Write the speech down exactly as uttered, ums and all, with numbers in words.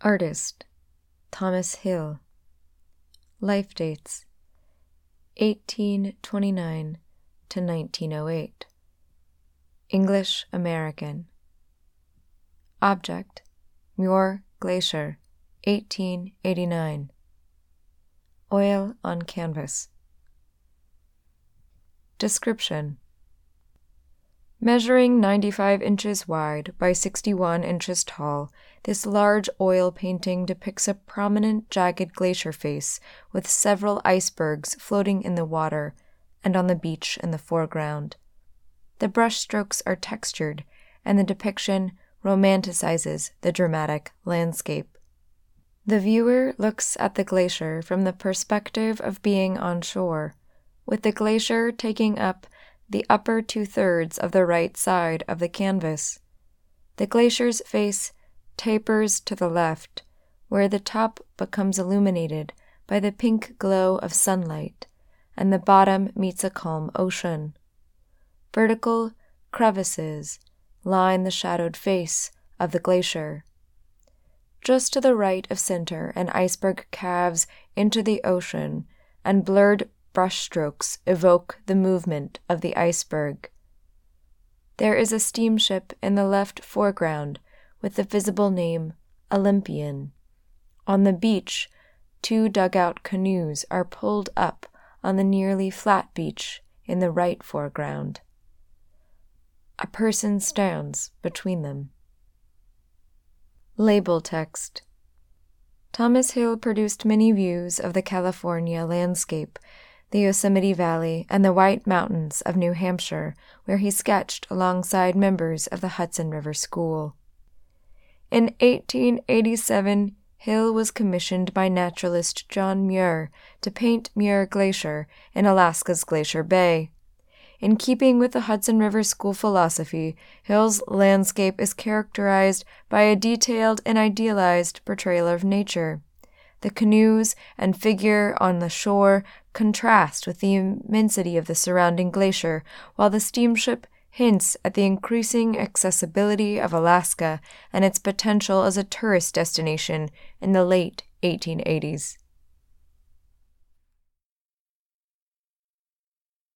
Artist, Thomas Hill. Life dates, eighteen twenty-nine to nineteen oh eight. English American. Object, Muir Glacier, eighteen eighty-nine. Oil on canvas. Description: measuring ninety-five inches wide by sixty-one inches tall, this large oil painting depicts a prominent jagged glacier face with several icebergs floating in the water and on the beach in the foreground. The brushstrokes are textured, and the depiction romanticizes the dramatic landscape. The viewer looks at the glacier from the perspective of being on shore, with the glacier taking up the upper two-thirds of the right side of the canvas. The glacier's face tapers to the left, where the top becomes illuminated by the pink glow of sunlight, and the bottom meets a calm ocean. Vertical crevices line the shadowed face of the glacier. Just to the right of center, an iceberg calves into the ocean, and blurred brushstrokes evoke the movement of the iceberg. There is a steamship in the left foreground with the visible name Olympian. On the beach, two dugout canoes are pulled up on the nearly flat beach in the right foreground. A person stands between them. Label text. Thomas Hill produced many views of the California landscape, the Yosemite Valley, and the White Mountains of New Hampshire, where he sketched alongside members of the Hudson River School. In eighteen eighty-seven, Hill was commissioned by naturalist John Muir to paint Muir Glacier in Alaska's Glacier Bay. In keeping with the Hudson River School philosophy, Hill's landscape is characterized by a detailed and idealized portrayal of nature. The canoes and figure on the shore contrast with the immensity of the surrounding glacier, while the steamship hints at the increasing accessibility of Alaska and its potential as a tourist destination in the late eighteen eighties.